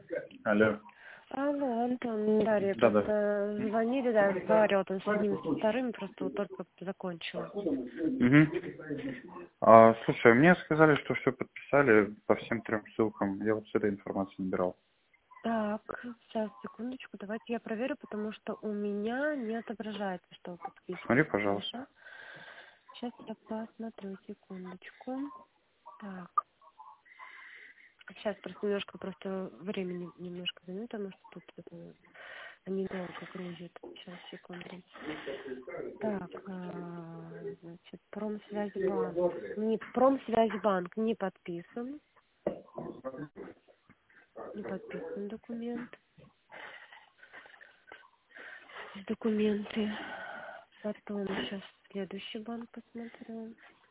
Алло. Алло, Антон, Дарья, Да. просто звонили, да, я разговаривала там с одним, со вторым, просто вот только закончила. Угу. Слушай, мне сказали, что все подписали по всем 3 ссылкам. Я вот с этой информацией набирал. Так, сейчас, секундочку, давайте я проверю, потому что у меня не отображается, что вы подписаны. Смотри, пожалуйста. Хорошо. Сейчас я посмотрю, секундочку. Так. Сейчас просто времени немножко займет, потому что тут это, они долго грузят. Сейчас, секунду. Так, значит, Промсвязьбанк не подписан. Не подписан документ. Документы. Потом сейчас следующий банк посмотрю.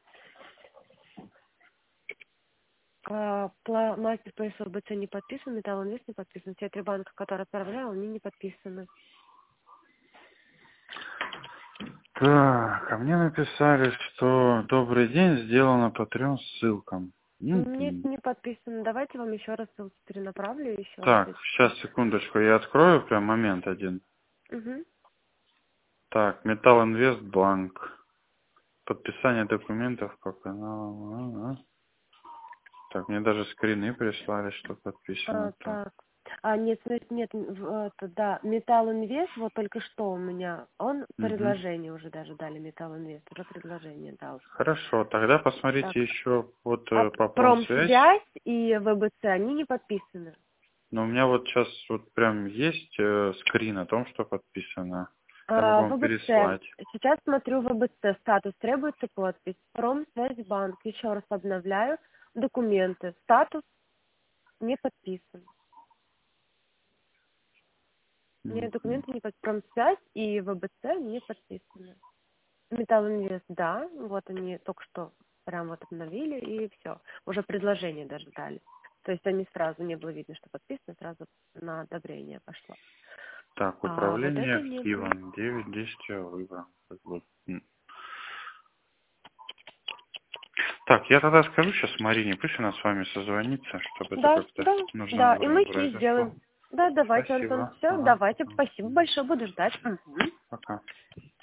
Мастер по СЛБЦ не подписан, Металлинвест не подписан. Те 3 банка, которые отправлял, они не подписаны. Так, а мне написали, что добрый день, сделано по 3 ссылкам. Нет, не подписано. Давайте вам еще раз ссылку перенаправлю еще раз. Так, сейчас, секундочку, я открою прям момент один. Угу. Так, Металлинвестбанк. Подписание документов по каналу. Так, мне даже скрины прислали, что подписано. Так. Нет, да, Металлинвест, вот только что у меня, он предложение уже даже дали, Металлинвест, уже предложение дал. Хорошо, тогда посмотрите Так. еще вот по промсвязь. Промсвязь и ВБЦ, они не подписаны. Но у меня вот сейчас вот прям есть скрин о том, что подписано. Я могу вам ВБЦ. переслать. Сейчас смотрю ВБЦ. Статус требуется подпись. Промсвязьбанк. Еще раз обновляю. Документы. Статус не подписан. Нет, документы не подписаны. Промсвязь и ВБЦ не подписаны. Металлинвест, да. Вот они только что прям вот обновили и все. Уже предложение даже дали. То есть они сразу, не было видно, что подписано, сразу на одобрение пошло. Так, Вот управление это не было. активом. 9 действия выбора. Так, я тогда скажу сейчас Марине, пусть она с вами созвонится, чтобы это как-то нужным Да, и мы образом с ней произошло. сделаем. Да, давайте, Антон, Спасибо. все, Ага. давайте, спасибо большое, буду ждать. Пока.